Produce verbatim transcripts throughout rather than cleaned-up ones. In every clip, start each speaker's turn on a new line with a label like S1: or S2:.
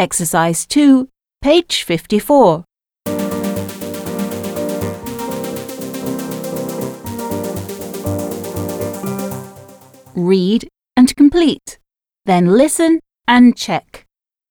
S1: Exercise two, page fifty-four. Read and complete. Then listen and check.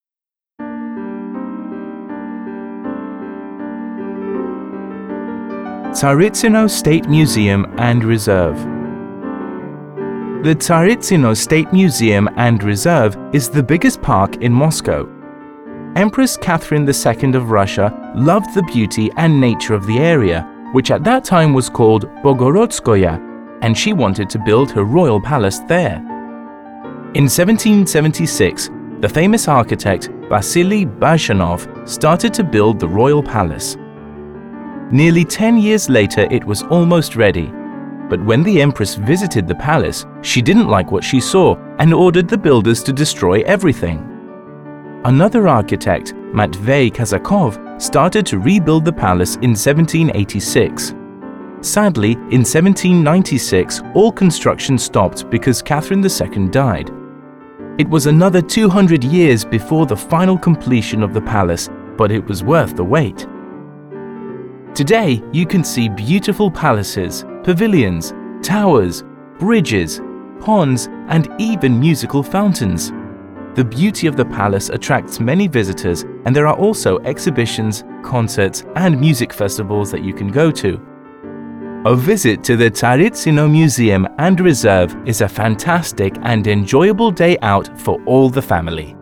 S2: Tsaritsino State Museum and Reserve. The Tsaritsino State Museum and Reserve is the biggest park in Moscow. Empress Catherine the Second of Russia loved the beauty and nature of the area, which at that time was called Bogorodskoye, and she wanted to build her royal palace there. In seventeen seventy-six, the famous architect Vasily Bazhanov started to build the royal palace. Nearly ten years later, it was almost ready. But when the empress visited the palace, she didn't like what she saw and ordered the builders to destroy everything. Another architect, Matvey Kazakov, started to rebuild the palace in seventeen eighty-six. Sadly, in seventeen ninety-six, all construction stopped because Catherine the Second died. It was another two hundred years before the final completion of the palace, but it was worth the wait. Today, you can see beautiful palaces, pavilions, towers, bridges, ponds, and even musical fountains. The beauty of the palace attracts many visitors, and there are also exhibitions, concerts, and music festivals that you can go to. A visit to the Tsaritsino Museum and Reserve is a fantastic and enjoyable day out for all the family.